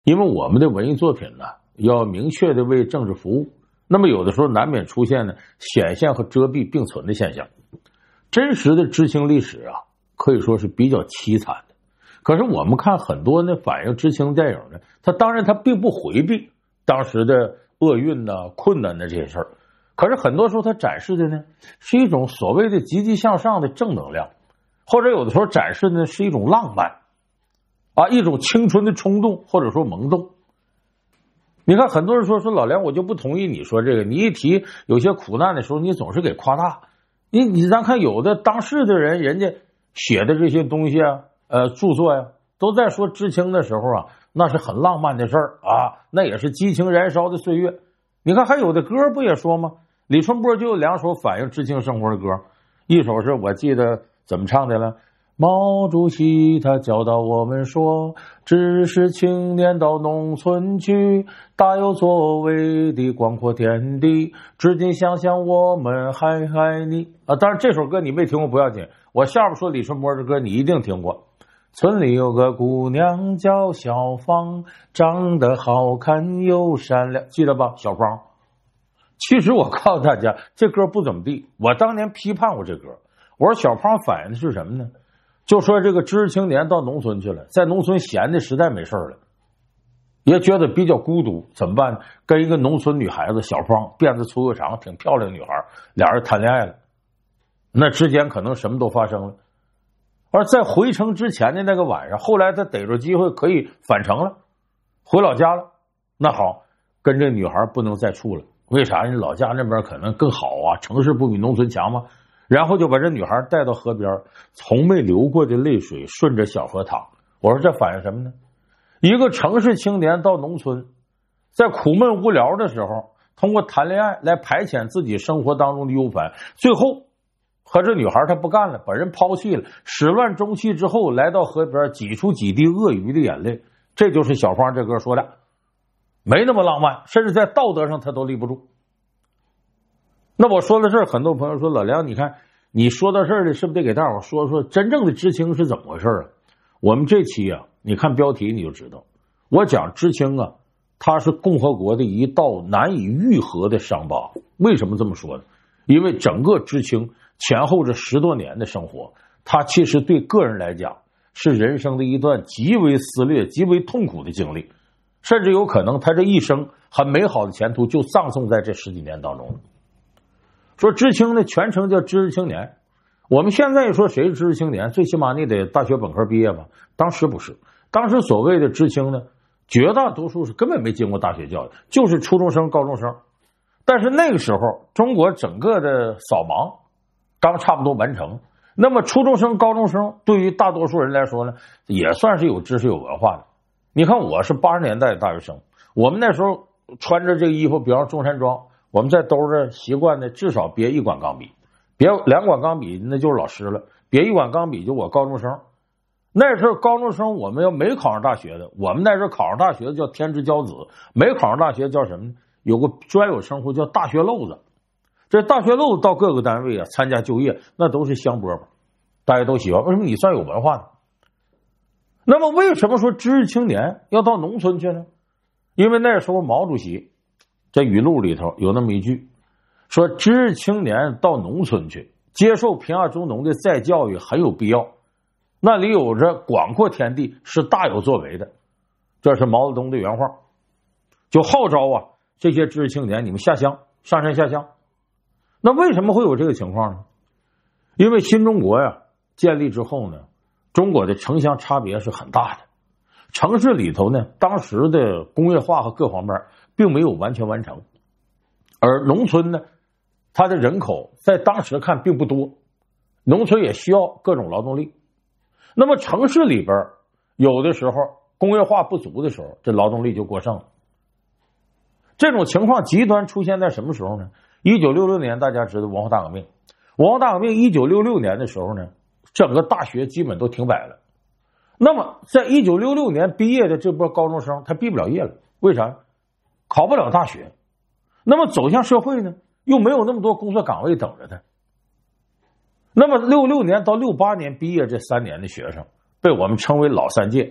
因为我们的文艺作品呢，要明确的为政治服务，那么有的时候难免出现呢显现和遮蔽并存的现象。真实的知青历史啊，可以说是比较凄惨的。可是我们看很多呢反映知青电影呢，当然并不回避当时的厄运呐、困难的这些事儿，可是很多时候它展示的呢是一种所谓的积极向上的正能量，或者有的时候展示的是一种浪漫啊，一种青春的冲动或者说萌动。你看很多人说老梁，我就不同意你说这个，你一提有些苦难的时候，你总是给夸大。咱看有的当事的人，人家写的这些东西啊，著作呀，都在说知青的时候啊，那是很浪漫的事儿啊，那也是激情燃烧的岁月。你看还有的歌不也说吗？李春波就有2首反映知青生活的歌，一首是我记得怎么唱的了，毛主席他教导我们说，只是青年到农村去，大有作为的广阔天地，至今想想我们还爱你啊！当然这首歌你没听过不要紧，我下边说李春波的歌你一定听过。村里有个姑娘叫小芳，长得好看又善良，记得吧？小芳。其实我告诉大家，这歌不怎么地，我当年批判过这歌，我说小芳反映的是什么呢？就说这个知识青年到农村去了，在农村闲的实在没事了，也觉得比较孤独，怎么办呢？跟一个农村女孩子小芳，辫子粗又长，挺漂亮的女孩，俩人谈恋爱了，那之间可能什么都发生了。而在回城之前的那个晚上，后来他逮着机会可以返程了，回老家了。那好，跟这女孩不能再处了，为啥？人老家那边可能更好啊，城市不比农村强吗？然后就把这女孩带到河边，从没流过的泪水顺着小河淌。我说这反映什么呢？一个城市青年到农村，在苦闷无聊的时候，通过谈恋爱来排遣自己生活当中的忧烦，最后和这女孩她不干了，把人抛弃了，始乱终弃之后，来到河边挤出几滴鳄鱼的眼泪。这就是小芳这歌说的，没那么浪漫，甚至在道德上他都立不住。那我说到这儿，很多朋友说老梁，你看你说到这儿了，是不是得给大伙说说真正的知青是怎么回事啊？我们这期啊，你看标题你就知道，我讲知青啊，它是共和国的一道难以愈合的伤疤。为什么这么说呢？因为整个知青前后这10多年的生活，它其实对个人来讲是人生的一段极为撕裂、极为痛苦的经历，甚至有可能他这一生很美好的前途就葬送在这10几年当中了。说知青呢，全称叫知识青年。我们现在说谁是知识青年，最起码你得大学本科毕业吧？当时不是，当时所谓的知青呢，绝大多数是根本没经过大学教育，就是初中生、高中生。但是那个时候，中国整个的扫盲刚差不多完成，那么初中生、高中生对于大多数人来说呢，也算是有知识、有文化的。你看，我是80年代的大学生，我们那时候穿着这个衣服，比方中山装。我们在兜着习惯的至少别1管钢笔，别2管钢笔那就是老师了，别1管钢笔就我高中生。那时候高中生我们要没考上大学的，我们那时候考上大学的叫天之骄子，没考上大学叫什么呢？有个专有称呼叫大学漏子。这大学漏子到各个单位啊参加就业，那都是香饽饽，大家都喜欢。为什么你算有文化呢？那么为什么说知识青年要到农村去呢？因为那时候毛主席这语录里头有那么一句，说知识青年到农村去接受贫下中农的再教育很有必要，那里有着广阔天地，是大有作为的。这是毛泽东的原话，就号召啊这些知识青年你们下乡，上山下乡。那为什么会有这个情况呢？因为新中国呀建立之后呢，中国的城乡差别是很大的。城市里头呢，当时的工业化和各方面并没有完全完成，而农村呢，它的人口在当时看并不多，农村也需要各种劳动力。那么城市里边有的时候工业化不足的时候，这劳动力就过剩了。这种情况极端出现在什么时候呢？1966年大家知道文化大革命，文化大革命1966年的时候呢，整个大学基本都停摆了。那么在1966年毕业的这波高中生他毕不了业了，为啥？考不了大学。那么走向社会呢，又没有那么多工作岗位等着他。那么66年到68年毕业这3年的学生被我们称为老3届，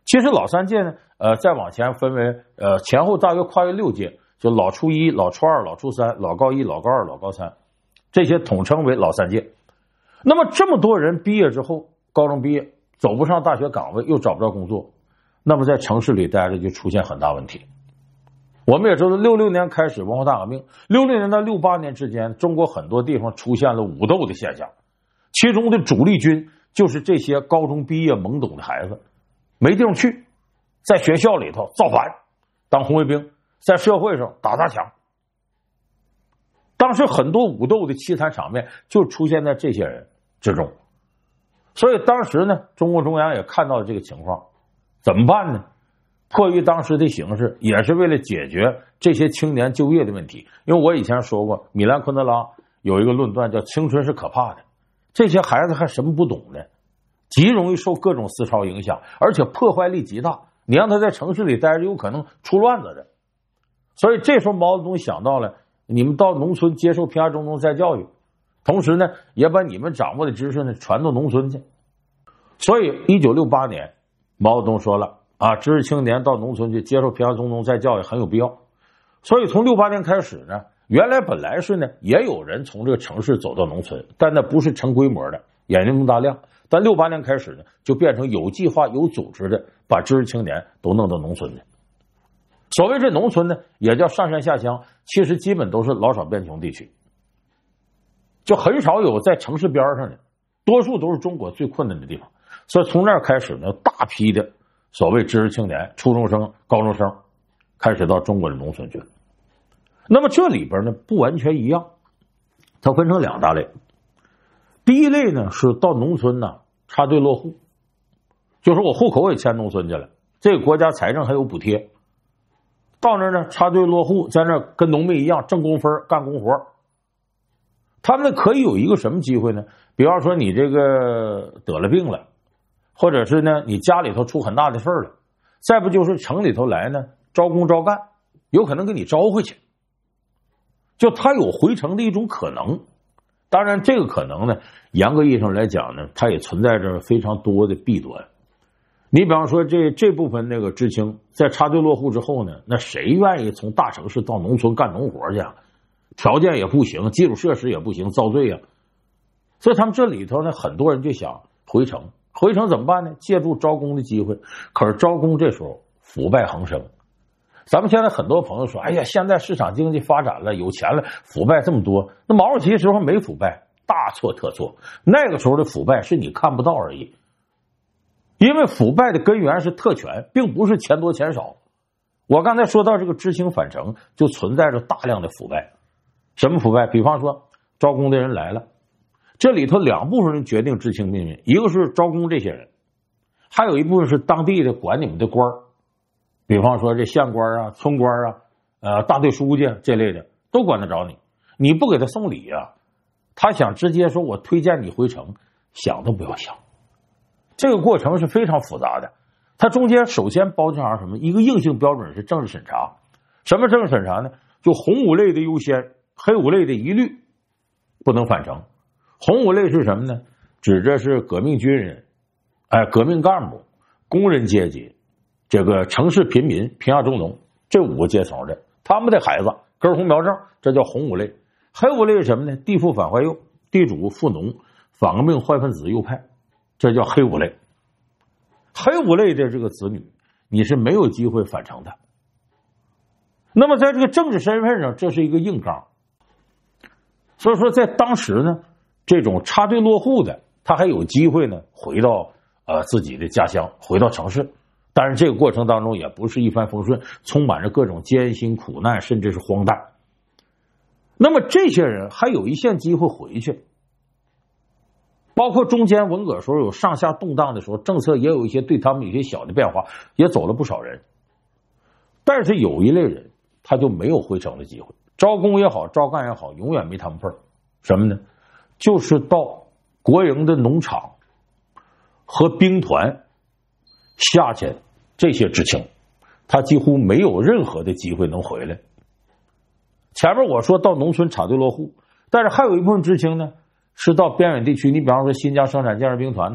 其实老三届呢，再往前分为前后大约跨越6届，就老初一、老初二、老初三、老高一、老高二、老高三，这些统称为老三届。那么这么多人毕业之后，高中毕业走不上大学岗位，又找不着工作，那么在城市里待着就出现很大问题。我们也知道，66年开始文化大革命，66年到68年之间，中国很多地方出现了武斗的现象，其中的主力军就是这些高中毕业懵懂的孩子，没地方去，在学校里头造反，当红卫兵，在社会上打砸抢。当时很多武斗的凄惨场面就出现在这些人之中，所以当时呢，中共中央也看到了这个情况，怎么办呢？迫于当时的形势，也是为了解决这些青年就业的问题。因为我以前说过，米兰昆德拉有一个论断叫青春是可怕的，这些孩子还什么不懂呢，极容易受各种思潮影响，而且破坏力极大，你让他在城市里待着有可能出乱子的。所以这时候毛泽东想到了，你们到农村接受平安中农再教育，同时呢也把你们掌握的知识呢传到农村去。所以1968年毛泽东说了知识青年到农村去接受平安中农再教育很有必要。所以从68年开始呢，原来本来是呢也有人从这个城市走到农村，但那不是成规模的，也没那么大量。但68年开始呢，就变成有计划有组织的把知识青年都弄到农村去。所谓这农村呢，也叫上山下乡，其实基本都是老少边穷地区，就很少有在城市边上的，多数都是中国最困难的地方。所以从那儿开始呢，大批的所谓知识青年、初中生、高中生开始到中国的农村去了。那么这里边呢不完全一样，它分成2大类。第一类呢是到农村呢插队落户，就是我户口也迁农村去了，这个国家财政还有补贴，到那儿呢插队落户，在那儿跟农民一样挣工分干工活。他们可以有一个什么机会呢？比方说你这个得了病了，或者是呢你家里头出很大的事了，再不就是城里头来呢招工招干，有可能给你招回去，就他有回城的一种可能。当然这个可能呢严格意义上来讲呢，它也存在着非常多的弊端。你比方说这部分那个知青在插队落户之后呢，那谁愿意从大城市到农村干农活去啊？条件也不行，基础设施也不行，遭罪啊。所以他们这里头呢很多人就想回城，回城怎么办呢？借助招工的机会。可是招工这时候腐败横生，咱们现在很多朋友说，哎呀，现在市场经济发展了，有钱了，腐败这么多。那毛主席时候没腐败，大错特错。那个时候的腐败是你看不到而已，因为腐败的根源是特权，并不是钱多钱少。我刚才说到这个知青返城，就存在着大量的腐败。什么腐败？比方说招工的人来了，这里头2部分人决定知青命运，一个是招工这些人，还有一部分是当地的管你们的官儿，比方说这县官啊、村官啊、大队书记这类的，都管得着你。你不给他送礼啊，他想直接说我推荐你回城，想都不要想。这个过程是非常复杂的，它中间首先包含什么？一个硬性标准是政治审查。什么政治审查呢？就红五类的优先，黑五类的一律不能返城。红五类是什么呢？指的是革命军人、革命干部、工人阶级、这个城市贫民、贫下中农这5个阶层的，他们的孩子根红苗正，这叫红五类。黑五类是什么呢？地富反坏右，地主富农，反革命坏分子右派，这叫黑五类。黑五类的这个子女，你是没有机会返城的。那么在这个政治身份上，这是一个硬杠。所以说在当时呢，这种插队落户的，他还有机会呢回到自己的家乡，回到城市。但是这个过程当中也不是一帆风顺，充满着各种艰辛苦难，甚至是荒诞。那么这些人还有一线机会回去，包括中间文革时候有上下动荡的时候，政策也有一些对他们有些小的变化，也走了不少人。但是有一类人他就没有回城的机会，招工也好，招干也好，永远没他们份儿。什么呢？就是到国营的农场和兵团下去这些知青，他几乎没有任何的机会能回来。前面我说到农村插队落户，但是还有一部分知青呢是到边远地区，你比方说新疆生产建设兵团呐、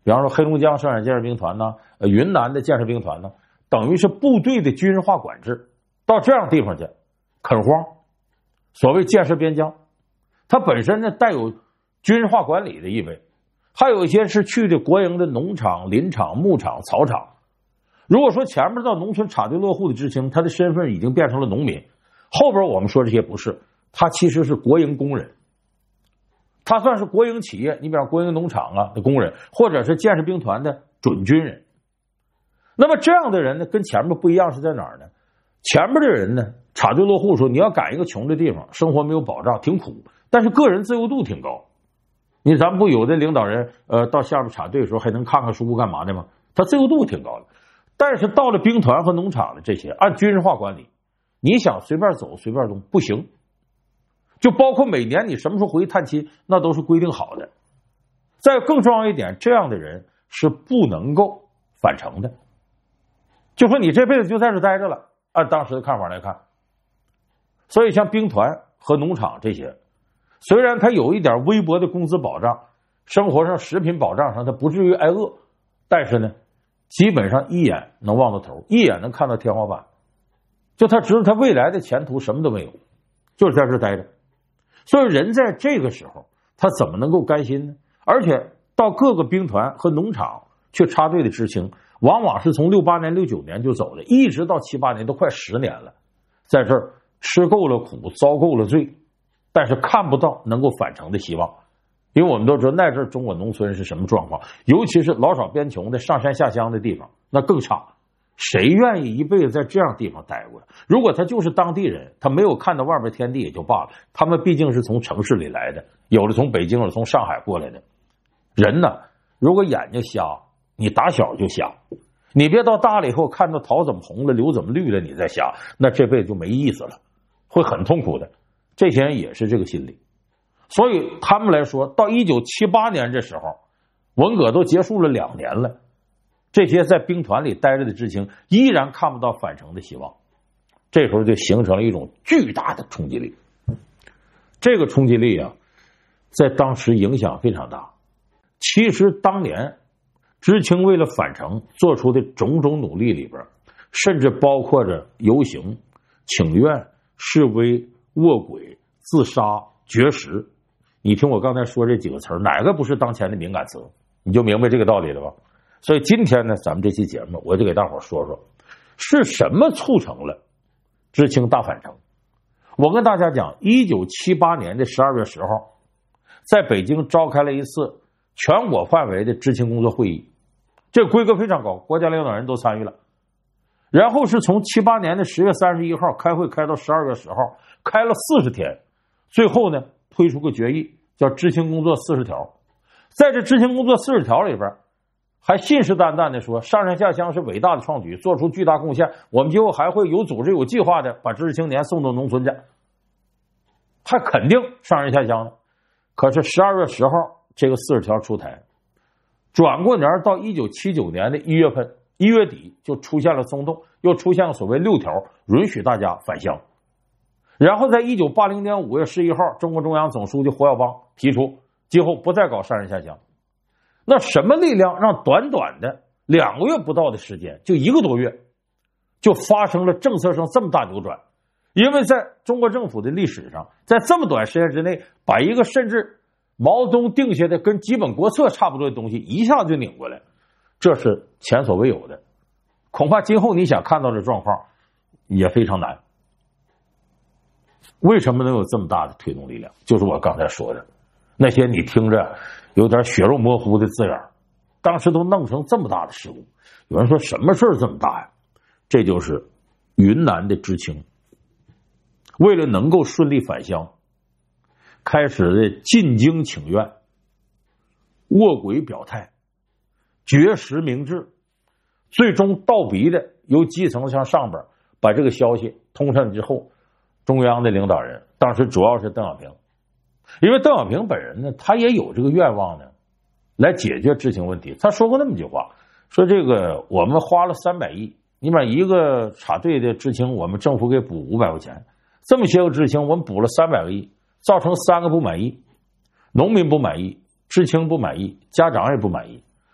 比方说黑龙江生产建设兵团呢，云南的建设兵团呢，等于是部队的军事化管制，到这样地方去垦荒，所谓建设边疆，它本身呢带有军事化管理的意味。还有一些是去的国营的农场、林场、牧场、草场。如果说前面到农村插队落户的知青，他的身份已经变成了农民，后边我们说这些不是，他其实是国营工人，他算是国营企业，你比方国营农场啊的工人，或者是建设兵团的准军人。那么这样的人呢，跟前面不一样是在哪儿呢？前面的人呢，插队落户的时候，你要赶一个穷的地方，生活没有保障，挺苦，但是个人自由度挺高。咱们不有的领导人到下边插队的时候还能看看书干嘛的吗？他自由度挺高的。但是到了兵团和农场的这些按军事化管理，你想随便走随便动不行，就包括每年你什么时候回去探亲，那都是规定好的。再更重要一点，这样的人是不能够返城的，就说你这辈子就在这待着了，按当时的看法来看。所以像兵团和农场这些，虽然他有一点微薄的工资保障，生活上食品保障上他不至于挨饿，但是呢基本上一眼能望到头，一眼能看到天花板，就他知道他未来的前途什么都没有，就是在这待着。所以人在这个时候他怎么能够甘心呢？而且到各个兵团和农场去插队的知青，往往是从68年69年就走的，一直到78年，都快10年了，在这儿吃够了苦，遭够了罪，但是看不到能够返城的希望。因为我们都知道那阵中国农村是什么状况，尤其是老少边穷的上山下乡的地方，那更差。谁愿意一辈子在这样地方待过？如果他就是当地人，他没有看到外边天地也就罢了，他们毕竟是从城市里来的，有的从北京，有的从上海过来的人呢。如果眼睛瞎，你打小就瞎，你别到大了以后看到桃怎么红了，柳怎么绿了，你再瞎，那这辈子就没意思了，会很痛苦的。这些人也是这个心理。所以他们来说，到1978年这时候，文革都结束了2年了，这些在兵团里待着的知青依然看不到返城的希望，这时候就形成了一种巨大的冲击力。这个冲击力啊，在当时影响非常大。其实当年知青为了返城做出的种种努力里边，甚至包括着游行、请愿、示威、卧轨、自杀、绝食。你听我刚才说这几个词儿，哪个不是当前的敏感词？你就明白这个道理了吧？所以今天呢，咱们这期节目我就给大伙说说，是什么促成了知青大返城。我跟大家讲，1978年的12月10号，在北京召开了一次全国范围的知青工作会议，这个规格非常高，国家领导人都参与了。然后是从78年的10月31号开会开到12月10号，开了40天，最后呢推出个决议，叫知青工作40条。在这知青工作40条里边，还信誓旦旦的说上山下乡是伟大的创举，做出巨大贡献，我们今后还会有组织有计划的把知识青年送到农村去，还肯定上山下乡呢。可是12月10号这个40条出台，转过年到1979年的1月份1月底就出现了松动，又出现了所谓6条允许大家返乡。然后在1980年5月11号，中国中央总书记胡耀邦提出今后不再搞上山下乡。那什么力量让短短的2个月不到的时间，就1个多月，就发生了政策上这么大扭转？因为在中国政府的历史上，在这么短时间之内，把一个甚至毛泽东定下的跟基本国策差不多的东西一下就拧过来，这是前所未有的。恐怕今后你想看到的状况也非常难。为什么能有这么大的推动力量？就是我刚才说的那些你听着有点血肉模糊的字眼，当时都弄成这么大的事故。有人说什么事这么大呀？这就是云南的知青为了能够顺利返乡，开始的进京请愿、卧轨表态、绝食明志，最终倒逼的由基层向上边把这个消息通上之后，中央的领导人当时主要是邓小平，因为邓小平本人呢，他也有这个愿望呢，来解决知青问题。他说过那么句话，说这个我们花了300亿，你把一个插队的知青，我们政府给补500块钱，这么些个知青，我们补了300个亿，造成3个不满意，农民不满意，知青不满意，家长也不满意。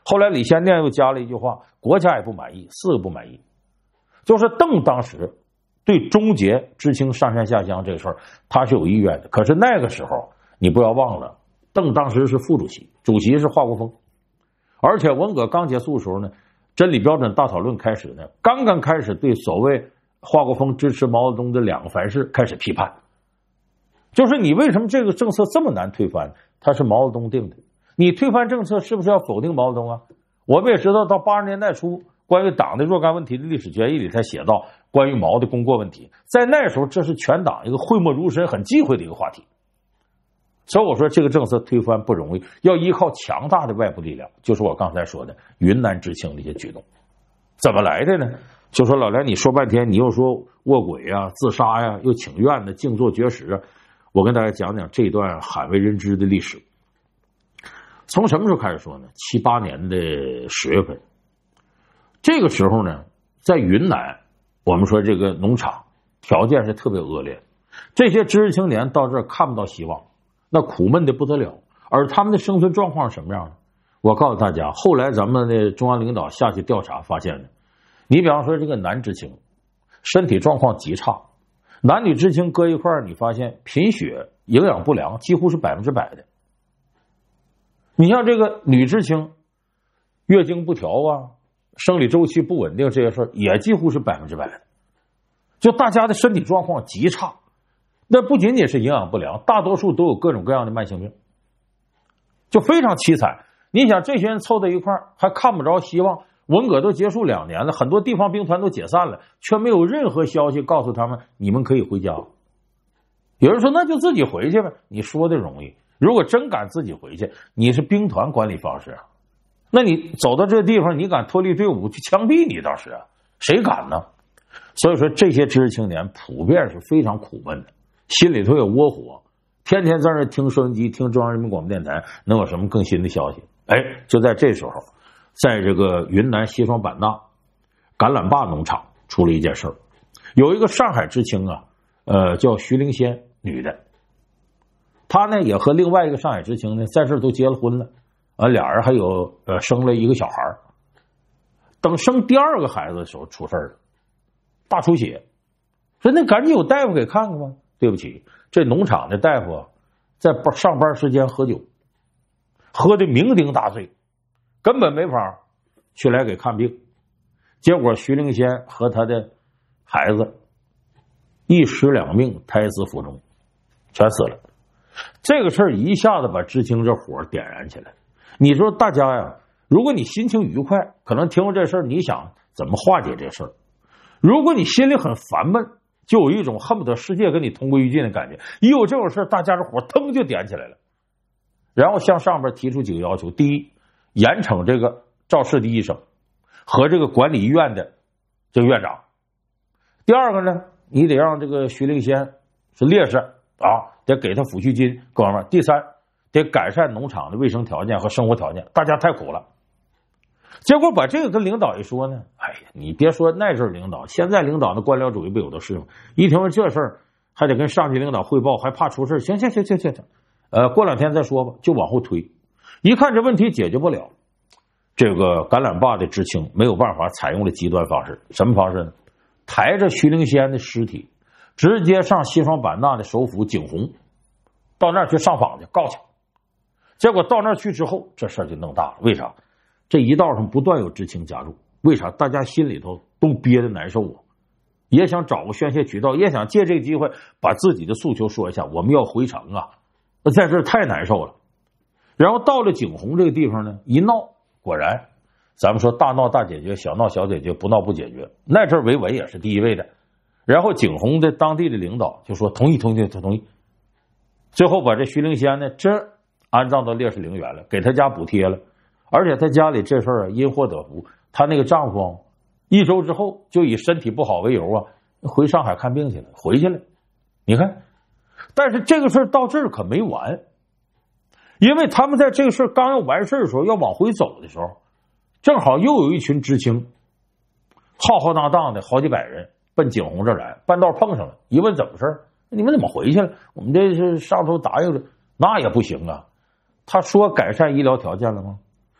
后来李先念又加了一句话，国家也不满意，4个不满意，就是邓当时对终结知青上山下乡这个事儿他是有意愿的，可是那个时候你不要忘了，邓当时是副主席，主席是华国锋，而且文革刚结束的时候呢，真理标准大讨论开始呢，刚刚开始对所谓华国锋支持毛泽东的2个凡是开始批判，就是你为什么这个政策这么难推翻？它是毛泽东定的，你推翻政策是不是要否定毛泽东啊？我们也知道，到80年代初，关于党的若干问题的历史决议里，他写到关于毛的功过问题，在那时候这是全党一个讳莫如深、很忌讳的一个话题。所以我说这个政策推翻不容易，要依靠强大的外部力量，就是我刚才说的云南知青的一些举动。怎么来的呢？就说老梁，你说半天，你又说卧轨啊、自杀呀、又请愿的、静坐绝食啊，我跟大家讲讲这一段罕为人知的历史。从什么时候开始说呢？78年的10月份，这个时候呢，在云南，我们说这个农场条件是特别恶劣，这些知识青年到这儿看不到希望，那苦闷的不得了。而他们的生存状况是什么样的？我告诉大家，后来咱们的中央领导下去调查发现的，你比方说这个男知青身体状况极差，男女知青搁一块儿，你发现贫血、营养不良几乎是100%的。你像这个女知青月经不调啊、生理周期不稳定这些事儿，也几乎是100%的。就大家的身体状况极差，那不仅仅是营养不良，大多数都有各种各样的慢性病，就非常凄惨。你想这些人凑在一块儿，还看不着希望，文革都结束2年了，很多地方兵团都解散了，却没有任何消息告诉他们你们可以回家。有人说那就自己回去呗，你说的容易，如果真敢自己回去，你是兵团管理方式啊，那你走到这地方，你敢脱离队伍去枪毙你，当时啊，谁敢呢？所以说这些知识青年普遍是非常苦闷的，心里头有窝火，天天在那听收音机，听中央人民广播电台，能有什么更新的消息？就在这时候，在这个云南西双版纳橄榄坝农场出了一件事儿，有一个上海知青啊，叫徐灵仙，女的，她呢也和另外一个上海知青呢在这都结了婚了，俩人还有生了一个小孩，等生第2个孩子的时候出事了，大出血，说那赶紧有大夫给看看吧。对不起，这农场的大夫在上班时间喝酒，喝的酩酊大醉，根本没法去来给看病。结果徐灵仙和他的孩子一尸2命，胎死腹中，全死了。这个事儿一下子把知青这火点燃起来。你说大家呀，如果你心情愉快，可能听过这事儿，你想怎么化解这事儿；如果你心里很烦闷，就有一种恨不得世界跟你同归于尽的感觉。一有这种事，大家的火腾就点起来了，然后向上边提出几个要求：第一，严惩这个肇事的医生和这个管理医院的这个院长；第二个呢，你得让这个徐灵仙是烈士啊，得给他抚恤金，各方面；第三，得改善农场的卫生条件和生活条件，大家太苦了。结果把这个跟领导一说呢，你别说那阵领导，现在领导的官僚主义不有的是吗？一听说这事儿，还得跟上级领导汇报，还怕出事，行，过2天再说吧，就往后推。一看这问题解决不了，这个橄榄坝的知青没有办法，采用了极端方式。什么方式呢？抬着徐灵仙的尸体，直接上西双版纳的首府景洪，到那儿去上访去告去。结果到那儿去之后，这事儿就弄大了。为啥？这一道上不断有知青加入，为啥？大家心里头都憋得难受啊，也想找个宣泄渠道，也想借这个机会把自己的诉求说一下，我们要回城啊，在这儿太难受了。然后到了景洪这个地方呢，一闹，果然咱们说大闹大解决，小闹小解决，不闹不解决，那阵维稳也是第一位的。然后景洪的当地的领导就说同意，最后把这徐灵仙呢真安葬到烈士陵园了，给他家补贴了。而且他家里这事儿因祸得福，他那个丈夫1周之后就以身体不好为由回上海看病去了，回去了。你看，但是这个事儿到这儿可没完，因为他们在这个事儿刚要完事的时候，要往回走的时候，正好又有一群知青浩浩荡荡的好几百人奔景洪这儿来，半道碰上了，一问怎么事，你们怎么回去了？我们这是上头答应了，那也不行啊。他说改善医疗条件了吗？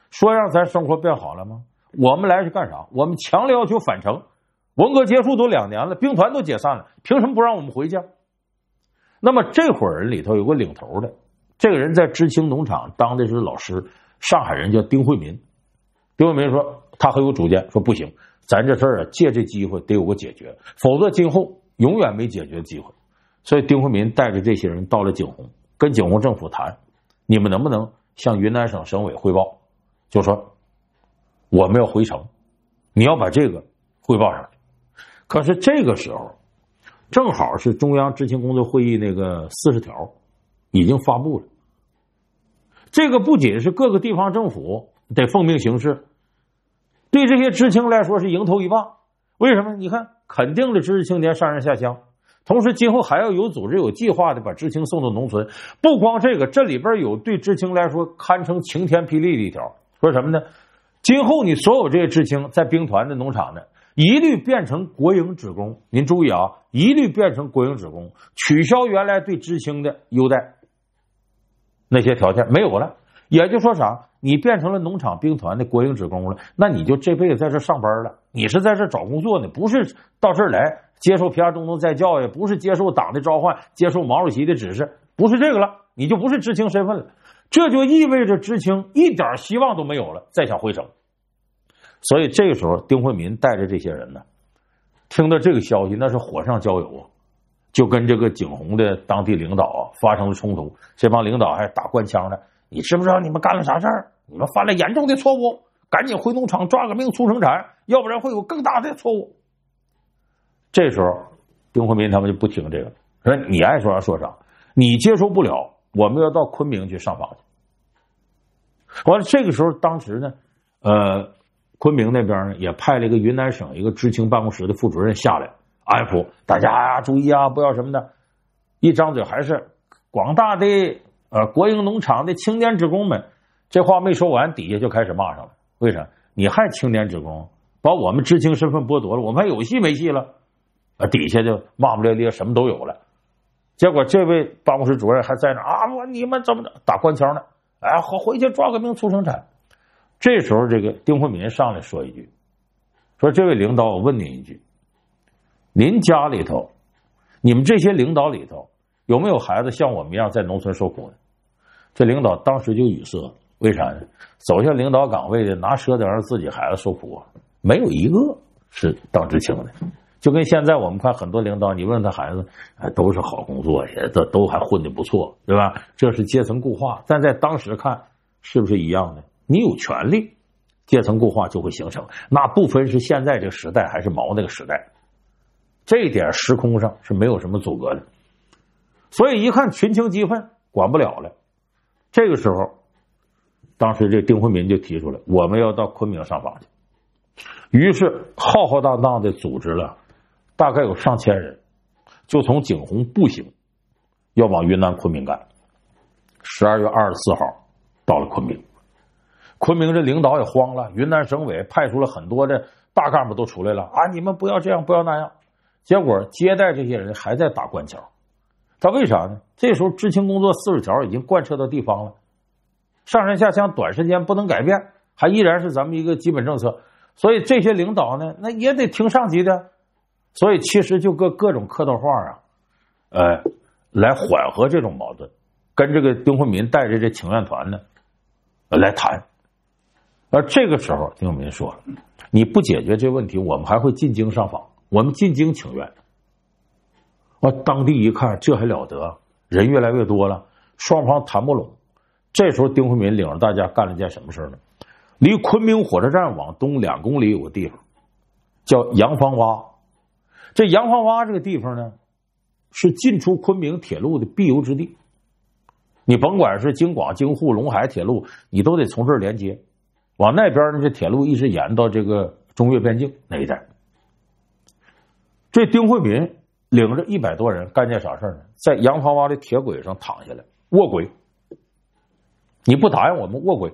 说让咱生活变好了吗？我们来是干啥？我们强烈要求返城。文革结束都2年了，兵团都解散了，凭什么不让我们回家？那么这伙人里头有个领头的，这个人在知青农场当的是老师，上海人叫丁惠民。丁惠民说他很有主见，说不行，咱这事儿啊，借这机会得有个解决，否则今后永远没解决的机会。所以丁惠民带着这些人到了景洪，跟景洪政府谈，你们能不能向云南省省委汇报，就说我们要回城，你要把这个汇报上来。可是这个时候正好是中央知青工作会议那个40条已经发布了，这个不仅是各个地方政府得奉命行事，对这些知青来说是迎头一棒。为什么？你看肯定了知识青年上山下乡，同时今后还要有组织有计划的把知青送到农村。不光这个，这里边有对知青来说堪称晴天霹雳的一条，说什么呢？今后你所有这些知青在兵团的农场呢，一律变成国营职工。您注意啊，一律变成国营职工，取消原来对知青的优待，那些条件没有了。也就说啥？你变成了农场兵团的国营职工了，那你就这辈子在这上班了，你是在这找工作呢，不是到这儿来接受皮亚中东再教育，不是接受党的召唤，接受毛主席的指示，不是这个了，你就不是知青身份了。这就意味着知青一点希望都没有了，再想回城。所以这个时候丁惠民带着这些人呢，听到这个消息那是火上浇油啊，就跟这个景洪的当地领导啊发生了冲突。这帮领导还打官腔的，你知不知道你们干了啥事儿？你们犯了严重的错误，赶紧回农场抓个命促生产，要不然会有更大的错误。这时候丁惠民他们就不听这个，说你爱说啥说啥，你接受不了，我们要到昆明去上访去。完了这个时候当时呢昆明那边呢也派了一个云南省一个知青办公室的副主任下来安抚大家啊，注意啊，不要什么的。一张嘴还是广大的国营农场的青年职工们，这话没说完，底下就开始骂上了。为啥？你还青年职工，把我们知青身份剥夺了，我们还有戏没戏了？底下就骂不咧咧，什么都有了。结果这位办公室主任还在那啊，你们怎么着打官腔呢？哎，回去抓个命促生产。这时候这个丁惠民上来说一句，说这位领导，我问您一句，您家里头，你们这些领导里头有没有孩子像我们一样在农村受苦呢？这领导当时就语塞了，为啥呢？走向领导岗位的哪舍得让自己孩子受苦啊？没有一个是当知青的。就跟现在我们看很多领导，你问他孩子，都是好工作，也都还混得不错，对吧？这是阶层固化，但在当时看是不是一样的？你有权利，阶层固化就会形成，那不分是现在这个时代还是毛那个时代，这一点时空上是没有什么阻隔的。所以一看群情激愤，管不了了。这个时候，当时这丁惠民就提出来，我们要到昆明上访去。于是浩浩荡荡的组织了大概有上千人，就从景洪步行要往云南昆明赶。12月24号到了昆明，昆明这领导也慌了，云南省委派出了很多的大干部都出来了啊，你们不要这样，不要那样。结果接待这些人还在打官腔。他为啥呢？这时候知青工作40条已经贯彻到地方了，上山下乡短时间不能改变，还依然是咱们一个基本政策。所以这些领导呢，那也得听上级的。所以其实就各种客套话啊，来缓和这种矛盾，跟这个丁惠民带着这请愿团呢来谈。而这个时候丁惠民说了，你不解决这问题，我们还会进京上访，我们进京请愿。当地一看这还了得，人越来越多了，双方谈不拢。这时候丁惠民领着大家干了件什么事呢？离昆明火车站往东2公里有个地方叫洋房洼。这洋房洼这个地方呢，是进出昆明铁路的必由之地。你甭管是京广、京沪、陇海铁路，你都得从这儿连接。往那边呢，这铁路一直沿到这个中越边境那一带。这丁惠民领着100多人干件啥事呢？在洋房洼的铁轨上躺下来卧轨，你不答应我们卧轨。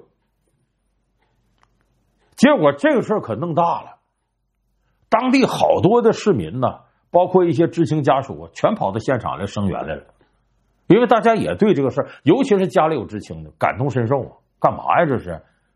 结果这个事儿可弄大了，当地好多的市民呢，包括一些知青家属全跑到现场来声援来了。因为大家也对这个事儿，尤其是家里有知青的感同身受啊，干嘛呀这是？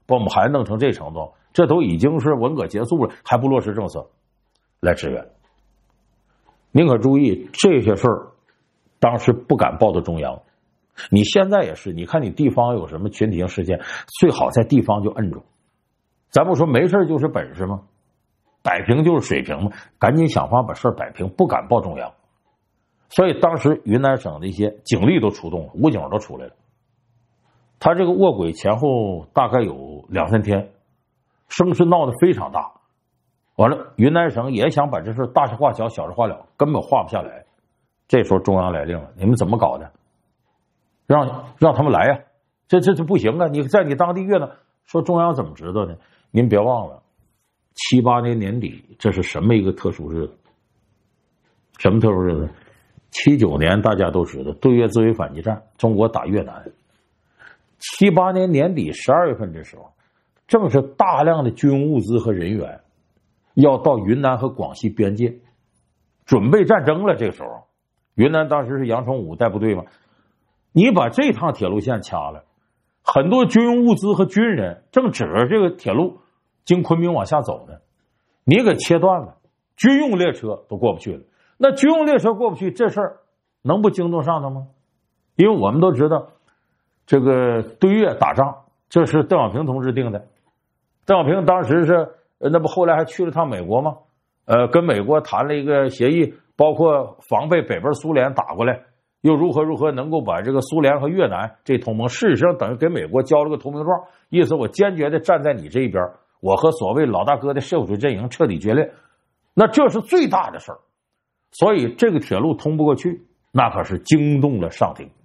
把我们孩子弄成这程度，这都已经是文革结束了，还不落实政策来支援。您可注意，这些事儿当时不敢报到中央，你现在也是，你看你地方有什么群体性事件，最好在地方就摁住。咱不说没事就是本事吗？摆平就是水平吗？赶紧想法把事儿摆平，不敢报中央。所以当时云南省的一些警力都出动了，武警都出来了。他这个卧轨前后大概有2、3天，声势闹得非常大。完了，云南省也想把这事大事化小，小事化了，根本化不下来。这时候中央来令了，你们怎么搞的？让他们来呀！这不行啊！你在你当地越南说中央怎么知道呢？您别忘了，78年年底，这是什么一个特殊日子？什么特殊日子？79年大家都知道对越自卫反击战，中国打越南。78年年底12月份这时候，正是大量的军物资和人员要到云南和广西边界准备战争了。这个时候，云南当时是杨崇武带部队嘛，你把这趟铁路线掐了，很多军物资和军人正指着这个铁路经昆明往下走呢，你给切断了，军用列车都过不去了。那军用列车过不去，这事儿能不惊动上头吗？因为我们都知道，这个对越打仗，这是邓小平同志定的。邓小平当时是那不后来还去了趟美国吗？跟美国谈了一个协议，包括防备北边苏联打过来，又如何能够把这个苏联和越南这同盟，事实上等于给美国交了个投名状，意思我坚决的站在你这一边，我和所谓老大哥的社会主义阵营彻底决裂。那这是最大的事儿，所以这个铁路通不过去，那可是惊动了上庭。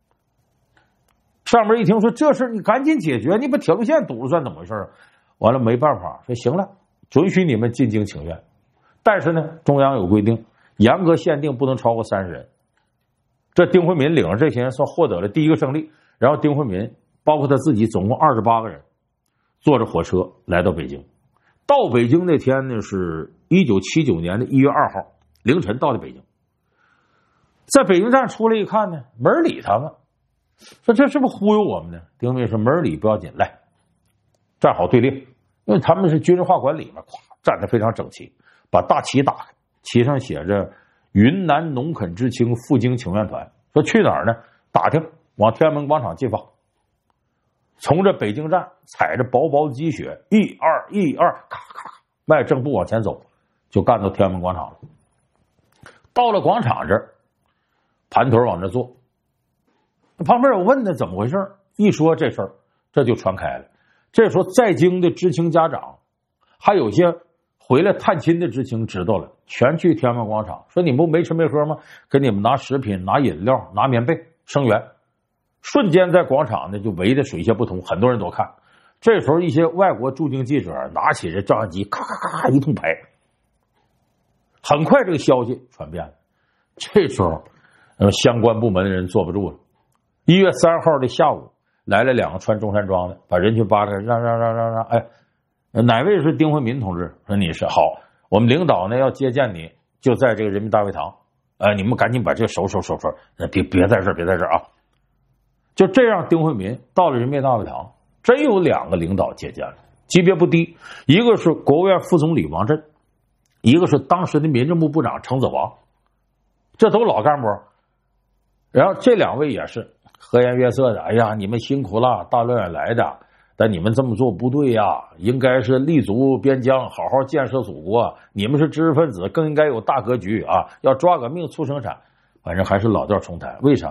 上面一听说这事你赶紧解决，你把铁路线堵了算怎么回事啊？完了没办法，说行了，准许你们进京请愿，但是呢，中央有规定，严格限定不能超过30人。这丁慧民领着这些人算获得了第一个胜利。然后丁慧民包括他自己总共28个人，坐着火车来到北京。到北京那天呢，是1979年的1月2号凌晨到的北京。在北京站出来一看呢，没人理他们，说这是不是忽悠我们呢？丁慧民说没人理不要紧，来站好队列，因为他们是军事化管理嘛，站得非常整齐，把大旗打开，旗上写着云南农垦知青赴京请愿团，说去哪儿呢？打听往天安门广场进发。从这北京站踩着薄薄的积雪，1、2、1、2，咔咔咔，迈正步往前走，就干到天安门广场了。到了广场这儿，盘腿往这坐。旁边有问他怎么回事，一说这事儿，这就传开了。这时候在京的知青家长，还有些回来探亲的知青知道了，全去天安门广场，说你不没吃没喝吗？给你们拿食品、拿饮料、拿棉被声援。瞬间在广场呢就围得水泄不通，很多人都看。这时候一些外国驻京记者拿起这照相机，咔咔咔一通拍。很快这个消息传遍了。这时候相关部门的人坐不住了。1月3号的下午，来了2个穿中山装的，把人群扒开，让，哎，哪位是丁慧民同志？说你是好，我们领导呢要接见你，就在这个人民大会堂。你们赶紧把这个收，别在这儿啊！就这样，丁慧民到了人民大会堂，真有2个领导接见了，级别不低，一个是国务院副总理王震，一个是当时的民政部部长程子王，这都老干部。然后这2位也是和颜悦色的，哎呀，你们辛苦了，大老远来的，但你们这么做不对呀，应该是立足边疆，好好建设祖国。你们是知识分子，更应该有大格局啊，要抓个命促生产。反正还是老调重弹，为啥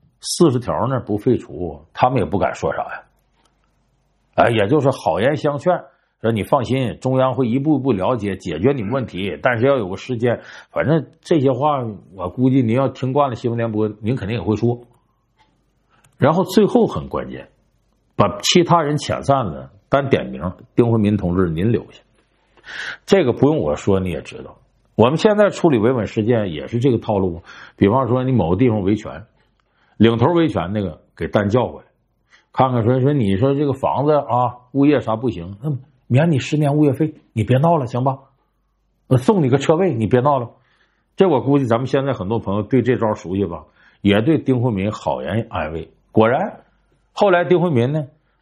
？40条呢不废除，他们也不敢说啥呀。也就是好言相劝，说你放心，中央会一步一步了解解决你们问题，但是要有个时间。反正这些话我估计您要听惯了新闻联播，您肯定也会说。然后最后很关键，把其他人遣散了，单点名丁慧民同志您留下。这个不用我说你也知道，我们现在处理维稳事件也是这个套路。比方说你某个地方维权，领头维权那个给单叫过来，看看说你说这个房子啊物业啥不行，那免你10年物业费，你别闹了行吧，送你个车位，你别闹了。这我估计咱们现在很多朋友对这招熟悉吧，也对丁慧民好言安慰。果然后来丁慧民呢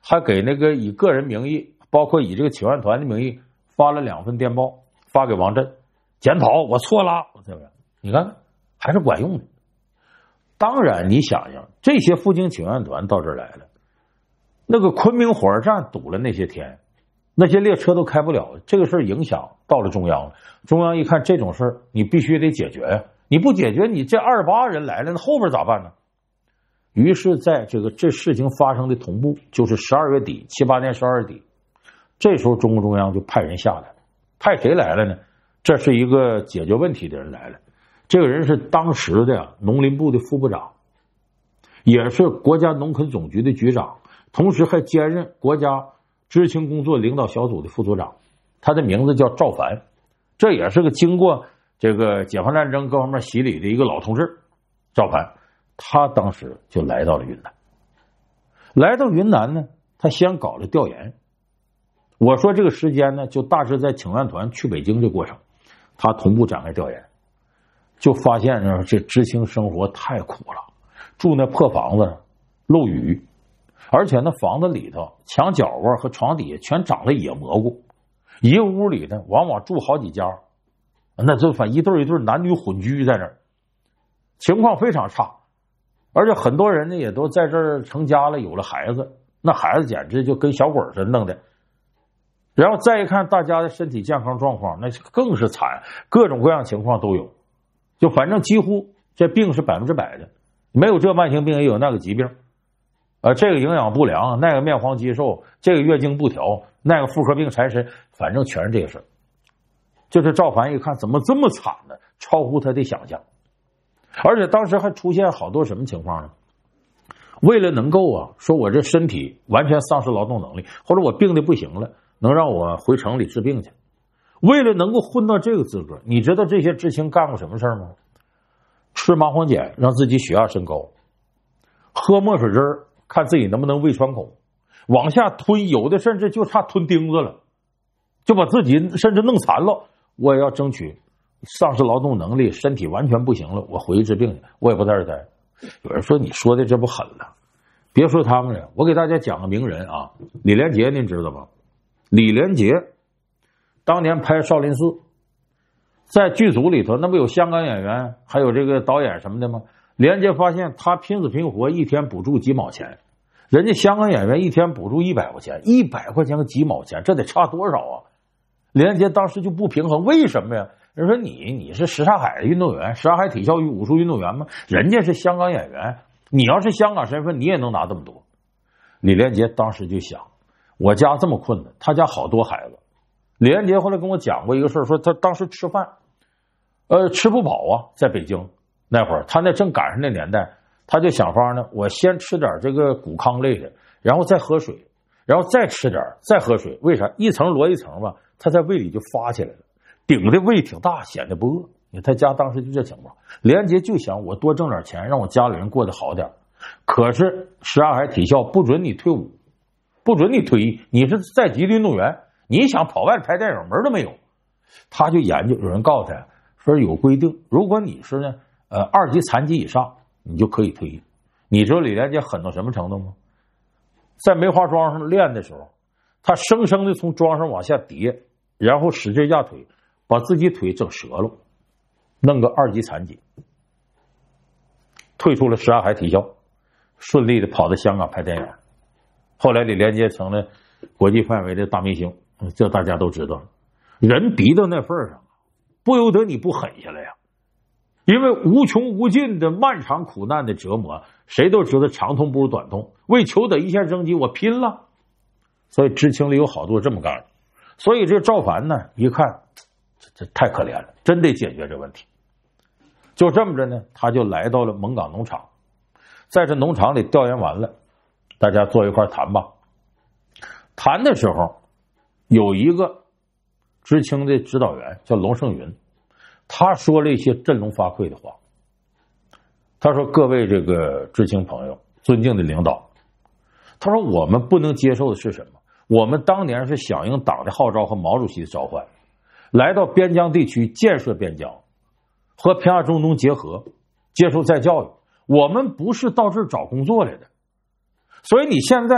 还给那个以个人名义，包括以这个请愿团的名义发了2份电报，发给王震，检讨我错了，对不对？你看还是管用的。当然，你想想，这些赴京请愿团到这儿来了，那个昆明火车站堵了那些天，那些列车都开不了，这个事儿影响到了中央了。中央一看这种事儿，你必须得解决呀，你不解决，你这28人来了，那后边咋办呢？于是，在这事情发生的同步，就是12月底，78年12月底，这时候中共中央就派人下来，派谁来了呢？这是一个解决问题的人来了。这个人是当时的农林部的副部长，也是国家农垦总局的局长，同时还兼任国家知青工作领导小组的副组长。他的名字叫赵凡，这也是个经过这个解放战争各方面洗礼的一个老同志。赵凡，他当时就来到了云南。来到云南呢，他先搞了调研。我说这个时间呢，就大致在请愿团去北京这过程，他同步展开调研。就发现呢，这知青生活太苦了，住那破房子，漏雨，而且那房子里头墙角和床底下全长了野蘑菇，一个屋里呢往往住好几家，那就反一对一对男女混居在这儿，情况非常差。而且很多人呢也都在这儿成家了，有了孩子，那孩子简直就跟小鬼似的弄的。然后再一看大家的身体健康状况，那更是惨，各种各样情况都有。就反正几乎这病是100%的，没有这慢性病也有那个疾病，这个营养不良，那个面黄肌瘦，这个月经不调，那个妇科病缠身，反正全是这个事儿。就是赵凡一看怎么这么惨呢，超乎他的想象。而且当时还出现好多什么情况呢？为了能够说我这身体完全丧失劳动能力，或者我病的不行了，能让我回城里治病去。为了能够混到这个资格，你知道这些知青干过什么事儿吗？吃麻黄碱让自己血压升高，喝墨水汁儿看自己能不能胃穿孔，往下吞，有的甚至就差吞钉子了，就把自己甚至弄残了。我也要争取丧失劳动能力，身体完全不行了，我回去治病去，我也不在这待。有人说你说的这不狠了，别说他们了，我给大家讲个名人啊，李连杰您知道吗？李连杰当年拍少林寺，在剧组里头那不有香港演员还有这个导演什么的吗？李连杰发现他拼死拼活一天补助几毛钱，人家香港演员一天补助100块钱，100块钱和几毛钱，这得差多少啊？李连杰当时就不平衡，为什么呀？人说你是什刹海运动员，什刹海体校武术运动员吗？人家是香港演员，你要是香港身份你也能拿这么多。李连杰当时就想，我家这么困难，他家好多孩子。李连杰后来跟我讲过一个事儿，说他当时吃饭吃不饱在北京那会儿，他那正赶上那年代，他就想法呢，我先吃点这个谷康类的，然后再喝水，然后再吃点再喝水。为啥？一层摞一层吧，他在胃里就发起来了，顶的胃挺大，显得不饿。他家当时就这情况。李连杰就想我多挣点钱，让我家里人过得好点。可是什刹海体校不准你退伍，不准你退役，你是在籍的运动员，你想跑外拍电影门都没有。他就研究，有人告诉他说有规定，如果你是呢2级残疾以上，你就可以退役。你知道李连杰狠到什么程度吗？在梅花桩上练的时候，他生生的从桩上往下跌，然后使劲压腿，把自己腿整折了，弄个2级残疾，退出了什刹海体校，顺利的跑到香港拍电影。后来李连杰成了国际范围的大明星，这大家都知道了。人逼到那份上，不由得你不狠下来呀。因为无穷无尽的漫长苦难的折磨，谁都知道长痛不如短痛，为求得一线生机，我拼了。所以知青里有好多这么干的。所以这赵凡呢，一看这太可怜了，真得解决这问题。就这么着呢，他就来到了勐岗农场，在这农场里调研完了，大家坐一块谈吧。谈的时候，有一个知青的指导员叫龙胜云，他说了一些振聋发聩的话。他说：“各位这个知青朋友，尊敬的领导，他说我们不能接受的是什么？我们当年是响应党的号召和毛主席的召唤，来到边疆地区建设边疆，和平亚中东结合，接受再教育。我们不是到这儿找工作来的。所以你现在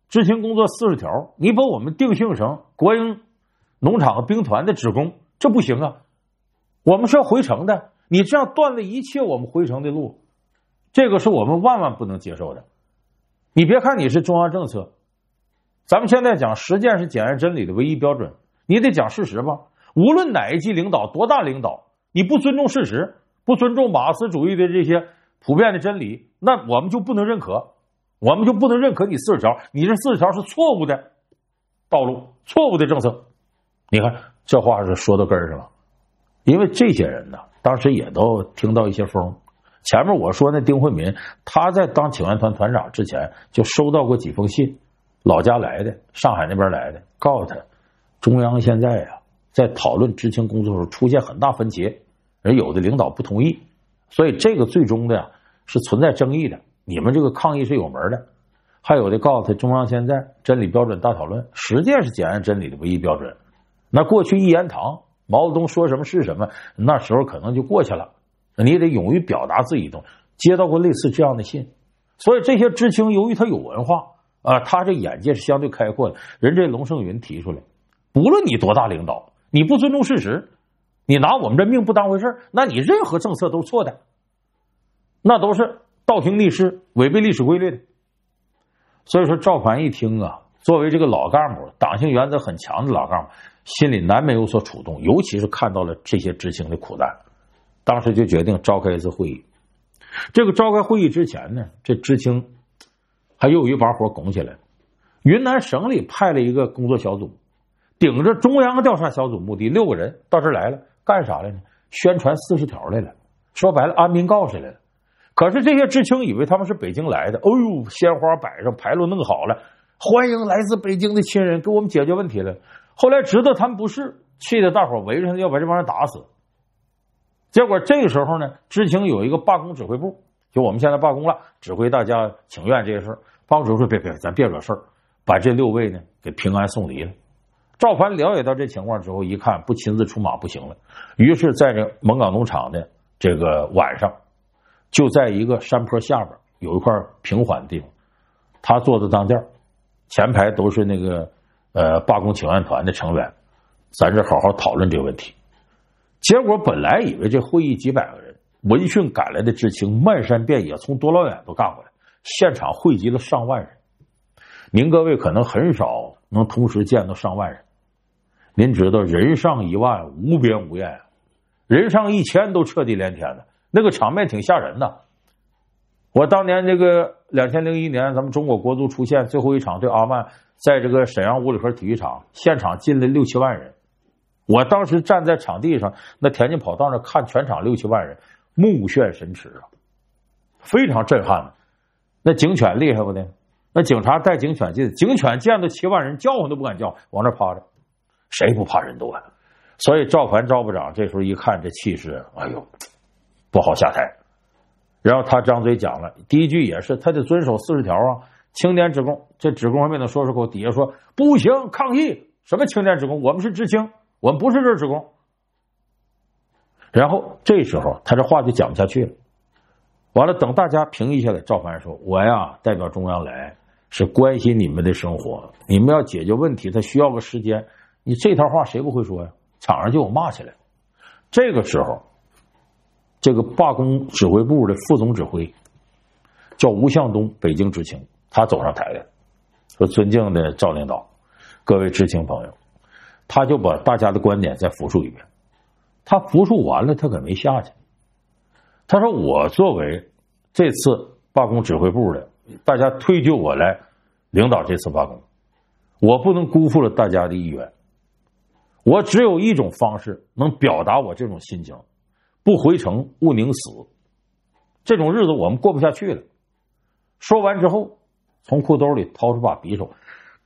执行工作40条，你把我们定性成国营农场和兵团的职工，这不行啊！我们是要回城的，你这样断了一切我们回城的路，这个是我们万万不能接受的。你别看你是中央政策，咱们现在讲实践是检验真理的唯一标准，你得讲事实吧。无论哪一级领导，多大领导，你不尊重事实，不尊重马克思主义的这些普遍的真理，那我们就不能认可，我们就不能认可你40条，你这40条是错误的道路，错误的政策。你看这话是说到根儿上了。因为这些人呢，当时也都听到一些风。前面我说那丁惠民，他在当请愿团团长之前就收到过几封信，老家来的，上海那边来的，告诉他中央现在呀，在讨论执行工作的时候出现很大分歧，而有的领导不同意，所以这个最终的是存在争议的，你们这个抗议是有门的。还有的告诉他中央现在真理标准大讨论，实践是检验真理的唯一标准。那过去一言堂，毛泽东说什么是什么，那时候可能就过去了，你得勇于表达自己的。接到过类似这样的信，所以这些知青由于他有文化他这眼界是相对开阔的。人这龙胜云提出来，不论你多大领导，你不尊重事实，你拿我们这命不当回事，那你任何政策都是错的，那都是道听历史，违背历史规律的。所以说赵凡一听作为这个老干部，党性原则很强的老干部，心里难免有所触动，尤其是看到了这些知青的苦难，当时就决定召开一次会议。这个召开会议之前呢，这知青还又有一把火拱起来。云南省里派了一个工作小组，顶着中央调查小组目的，6个人到这儿来了，干啥来呢？宣传40条来了，说白了安民告示来了。可是这些知青以为他们是北京来的，鲜花摆上，牌楼弄好了，欢迎来自北京的亲人，给我们解决问题了。后来知道他们不是，气得大伙围着他要把这帮人打死。结果这个时候呢，知青有一个罢工指挥部，就我们现在罢工了，指挥大家请愿这些事儿。罢工指挥说别，咱别惹事儿，把这6位呢给平安送离了。赵凡了解到这情况之后，一看不亲自出马不行了，于是在这蒙岗农场的这个晚上，就在一个山坡下边有一块平缓的地方，他坐在当间，前排都是那个罢工请愿团的成员，咱这好好讨论这个问题。结果本来以为这会议几百个人，闻讯赶来的知青漫山遍野，从多老远都干过来，现场汇集了上万人。您各位可能很少能同时见到上万人，您知道人上1万无边无沿，人上1000都彻底连天的，那个场面挺吓人的。我当年这个2001年咱们中国国足出现最后一场对阿曼，在这个沈阳五里河体育场，现场进了6-7万人。我当时站在场地上，那田径跑道上看全场6-7万人，目眩神驰非常震撼的。那警犬厉害不的？那警察带警犬进，警犬见到7万人叫唤都不敢叫，往那趴着，谁不怕人多？所以赵凡赵部长这时候一看这气势，不好下台。然后他张嘴讲了第一句，也是他得遵守40条青年职工，这职工还没能说出口，底下说不行，抗议什么青年职工，我们是知青，我们不是这职工。然后这时候他这话就讲不下去了。完了，等大家平息下来，赵凡说：“我呀，代表中央来，是关心你们的生活，你们要解决问题，他需要个时间。你这套话谁不会说呀？”场上就有骂起来。这个时候，这个罢工指挥部的副总指挥叫吴向东，北京知青，他走上台来说：“尊敬的赵领导，各位知青朋友。”他就把大家的观点再复述一遍。他复述完了，他可没下去。他说：“我作为这次罢工指挥部的，大家推举我来领导这次罢工，我不能辜负了大家的意愿。我只有一种方式能表达我这种心情，不回城勿宁死。这种日子我们过不下去了。”说完之后，从裤兜里掏出把匕首，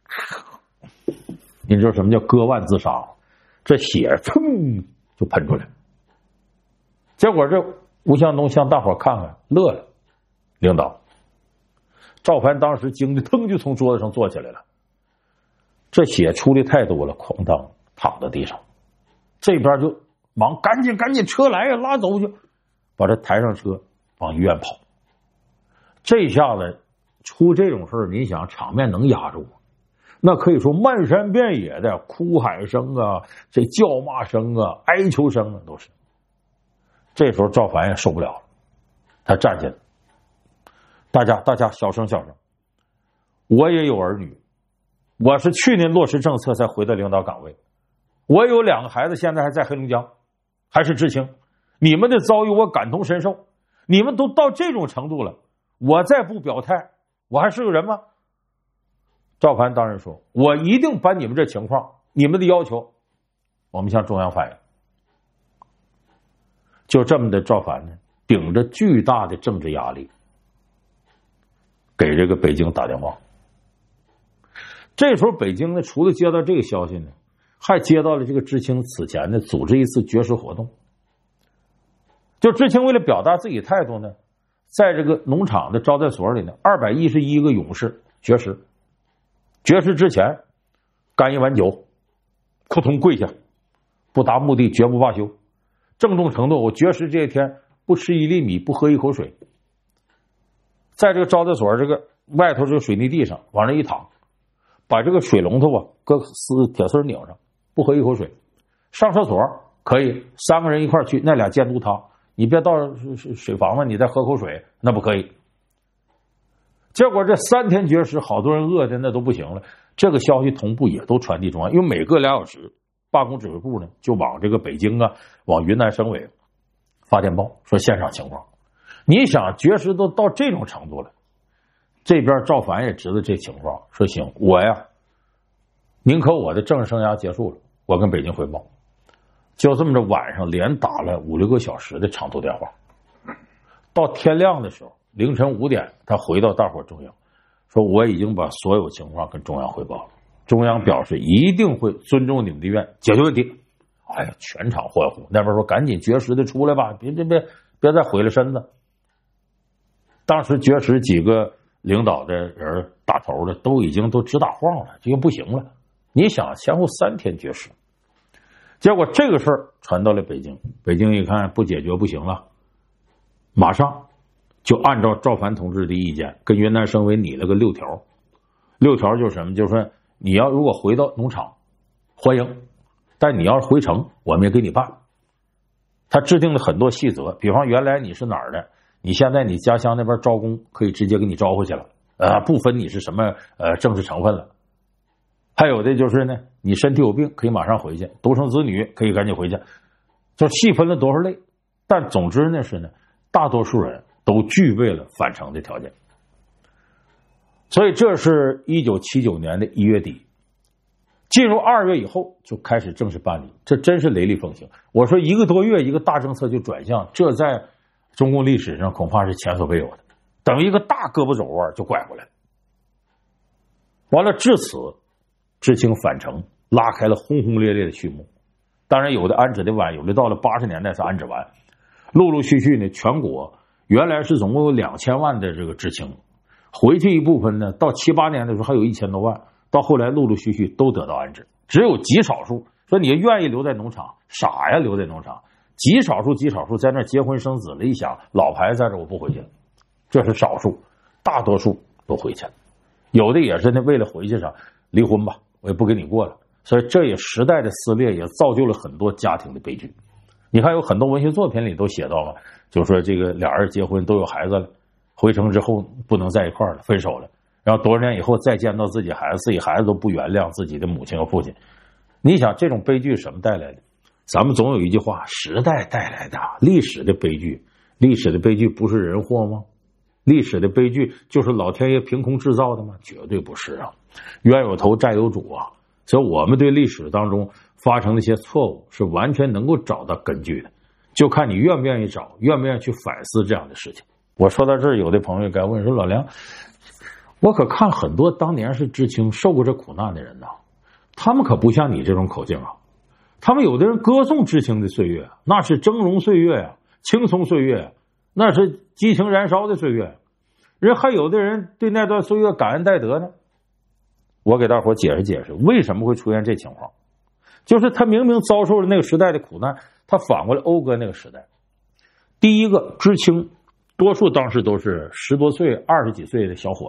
你知道什么叫割腕自杀？这血噌就喷出来。结果这吴向东向大伙看看，乐了。领导，赵凡当时惊得腾就从桌子上坐起来了。这血出的太多了，哐当躺在地上。这边就忙赶紧车来拉走去，把他抬上车往医院跑。这下子出这种事儿，你想场面能压住吗？那可以说漫山遍野的哭喊声啊，这叫骂声啊，哀求声啊，都是。这时候赵凡也受不了了，他站起来，大家小声，我也有儿女，我是去年落实政策才回到领导岗位，我有2个孩子，现在还在黑龙江，还是知青。你们的遭遇我感同身受，你们都到这种程度了，我再不表态，我还是个人吗？赵凡当然说，我一定把你们这情况，你们的要求，我们向中央反映。就这么的，赵凡呢，顶着巨大的政治压力，给这个北京打电话。这时候北京呢，除了接到这个消息呢，还接到了这个知青此前呢组织一次绝食活动。就知青为了表达自己态度呢，在这个农场的招待所里呢，211个勇士绝食。绝食之前干一碗酒，扑通跪下，不达目的绝不罢休。郑重承诺，我绝食这一天不吃1粒米，不喝1口水。在这个招待所这个外头这个水泥地上往那一躺，把这个水龙头啊搁铁丝拧上，不喝1口水。上厕所可以3个人一块去，那俩监督他，你别到水房子你再喝口水，那不可以。结果这3天绝食，好多人饿的那都不行了。这个消息同步也都传递中央，因为每隔2小时，罢工指挥部呢就往这个北京啊，往云南省委发电报说现场情况。你想绝食都到这种程度了，这边赵凡也知道这情况，说行，我呀，宁可我的政治生涯结束了，我跟北京汇报。就这么着，晚上连打了5、6个小时的长途电话，到天亮的时候。凌晨5点，他回到大伙中央，说我已经把所有情况跟中央汇报了，中央表示一定会尊重你们的意愿，解决问题。哎呀，全场欢呼。那边说赶紧绝食的出来吧，别再毁了身子。当时绝食几个领导的人打头的都已经直打晃了，这就不行了。你想前后3天绝食，结果这个事儿传到了北京，北京一看不解决不行了，马上就按照赵凡同志的意见，跟云南省委拟了个6条。6条就是什么？就是说你要如果回到农场，欢迎；但你要是回城，我们也给你办。他制定了很多细则，比方原来你是哪儿的，你现在你家乡那边招工可以直接给你招回去了，不分你是什么政治成分了。还有的就是呢，你身体有病可以马上回去，独生子女可以赶紧回去，就细分了多少类。但总之呢是呢，大多数人都具备了返程的条件。所以这是1979年的1月底，进入2月以后就开始正式办理，这真是雷厉风行。我说1个多月一个大政策就转向，这在中共历史上恐怕是前所未有的，等于一个大胳膊肘弯就拐过来了。完了，至此知青返程拉开了轰轰烈烈的序幕。当然有的安置的晚，有的到了80年代才安置完。陆陆续续呢，全国原来是总共有2000万的这个知青，回去一部分呢，到7、8年的时候还有1000多万，到后来陆陆续续都得到安置，只有极少数说你愿意留在农场，傻呀，留在农场，极少数在那结婚生子了，一想老牌在这我不回去了，这是少数，大多数都回去了。有的也是呢，为了回去上离婚吧，我也不跟你过了。所以这也时代的撕裂也造就了很多家庭的悲剧。你看有很多文学作品里都写到了，就说这个俩人结婚都有孩子了，回城之后不能在一块儿了，分手了，然后多少年以后再见到自己孩子，自己孩子都不原谅自己的母亲和父亲。你想这种悲剧什么带来的？咱们总有一句话，时代带来的，历史的悲剧。历史的悲剧不是人祸吗？历史的悲剧就是老天爷凭空制造的吗？绝对不是啊，冤有头债有主啊。所以我们对历史当中发生的一些错误是完全能够找到根据的，就看你愿不愿意找，愿不愿意去反思这样的事情。我说到这儿，有的朋友该问说，老梁，我可看很多当年是知青受过这苦难的人呐，他们可不像你这种口径啊，他们有的人歌颂知青的岁月，那是峥嵘岁月呀，青葱岁月，那是激情燃烧的岁月，人还有的人对那段岁月感恩戴德呢。我给大伙解释解释为什么会出现这情况，就是他明明遭受了那个时代的苦难，他反过来讴歌那个时代。第一个，知青多数当时都是10多岁、20几岁的小伙子，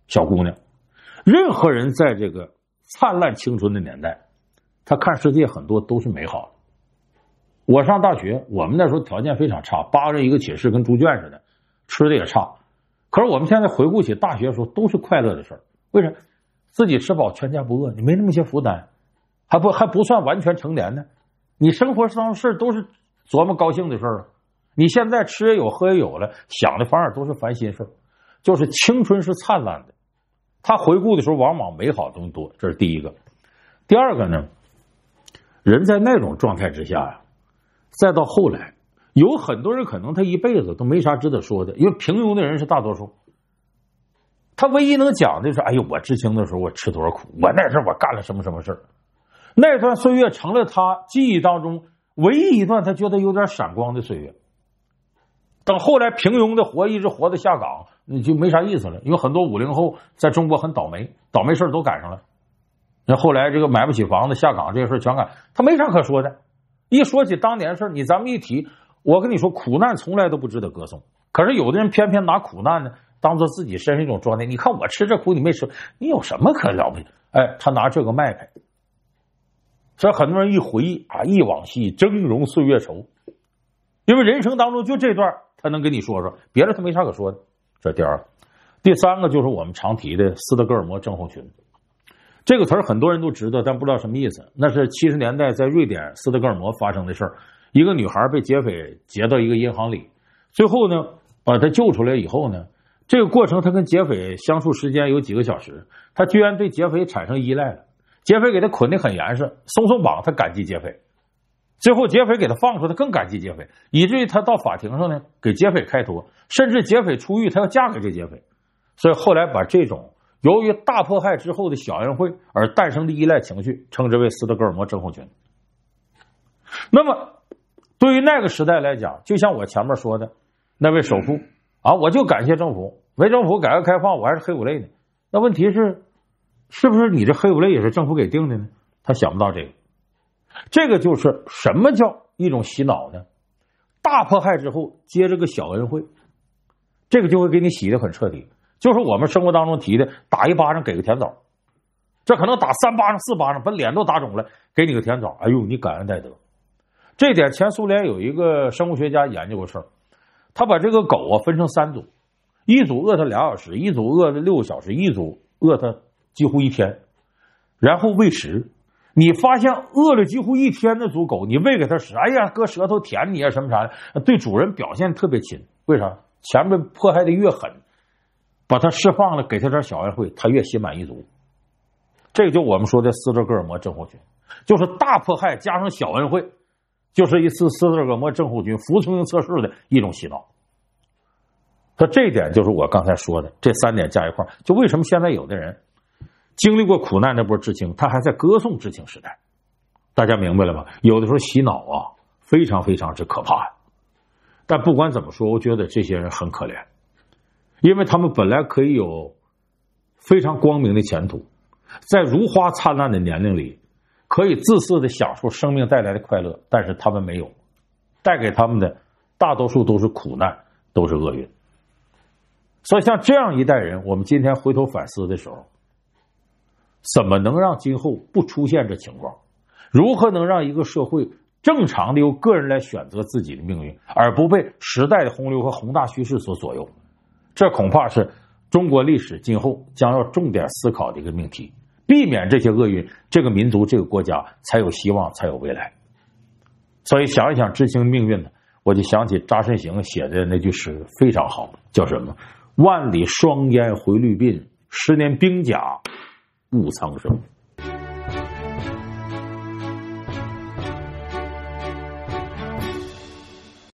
小姑娘。任何人在这个灿烂青春的年代，他看世界很多都是美好的。我上大学，我们那时候条件非常差，8个人一个寝室，跟猪圈似的，吃的也差。可是我们现在回顾起大学的时候，都是快乐的事儿。为啥？自己吃饱，全家不饿，你没那么些负担，还不算完全成年呢。你生活上事都是琢磨高兴的事儿。你现在吃也有，喝也有了，想的反而都是烦心事儿。就是青春是灿烂的，他回顾的时候往往美好的东西多，这是第一个。第二个呢，人在那种状态之下呀，再到后来，有很多人可能他一辈子都没啥值得说的，因为平庸的人是大多数。他唯一能讲的是，哎呦，我知青的时候我吃多少苦，我那时候我干了什么什么事儿。那段岁月成了他记忆当中唯一一段他觉得有点闪光的岁月。等后来平庸的活一直活到下岗，你就没啥意思了，因为很多50后在中国很倒霉，倒霉事都赶上了。那后来这个买不起房子下岗这些事全赶，他没啥可说的。一说起当年事咱们一提，我跟你说，苦难从来都不值得歌颂。可是有的人偏偏拿苦难呢当做自己身上一种状态。你看我吃这苦你没吃，你有什么可了不起？哎，他拿这个卖开。所以很多人一回忆啊，忆往昔，峥嵘岁月稠。因为人生当中就这段他能跟你说说，别的他没啥可说的。这是第二个。第三个就是我们常提的斯德哥尔摩症候群。这个词儿很多人都知道，但不知道什么意思。那是70年代在瑞典斯德哥尔摩发生的事儿。一个女孩被劫匪劫到一个银行里，最后呢把她救出来以后呢，这个过程她跟劫匪相处时间有几个小时，她居然对劫匪产生依赖了。劫匪给她捆得很严实，松绑她感激劫匪。最后劫匪给她放出，她更感激劫匪，以至于她到法庭上呢给劫匪开脱，甚至劫匪出狱她要嫁给这劫匪。所以后来把这种由于大迫害之后的小恩惠而诞生的依赖情绪称之为斯德哥尔摩症候群。那么对于那个时代来讲，就像我前面说的那位首富啊，我就感谢政府，没政府改革开放我还是黑五类呢。那问题是不是你这黑五类也是政府给定的呢？他想不到这个。这个就是什么叫一种洗脑呢？大迫害之后接着个小恩惠，这个就会给你洗得很彻底。就是我们生活当中提的打一巴掌给个甜枣，这可能打3巴掌4巴掌把脸都打肿了，给你个甜枣，哎呦你感恩戴德。这点前苏联有一个生物学家研究过事儿，他把这个狗啊分成3组，一组饿它2小时，一组饿它6个小时，一组饿它几乎1天，然后喂食。你发现饿了几乎1天的组狗，你喂给它食，哎呀搁舌头舔你啊什么啥的，对主人表现特别亲。为啥？前面迫害的越狠，把它释放了，给它点小恩惠，它越心满意足。这个就我们说的斯德哥尔摩症候群，就是大迫害加上小恩惠，就是一次斯德哥尔摩症候群服从性测试的一种洗脑。它这一点就是我刚才说的这3点加一块，就为什么现在有的人经历过苦难那波知青，他还在歌颂知青时代。大家明白了吗？有的时候洗脑啊非常非常之可怕。但不管怎么说，我觉得这些人很可怜，因为他们本来可以有非常光明的前途，在如花灿烂的年龄里可以自私的享受生命带来的快乐，但是他们没有，带给他们的大多数都是苦难，都是厄运。所以像这样一代人，我们今天回头反思的时候，怎么能让今后不出现这情况？如何能让一个社会正常的由个人来选择自己的命运，而不被时代的洪流和宏大趋势所左右？这恐怕是中国历史今后将要重点思考的一个命题。避免这些厄运，这个民族这个国家才有希望，才有未来。所以想一想知青的命运呢，我就想起查慎行写的那句诗非常好，叫什么？万里霜烟回绿鬓，10年兵甲误苍生。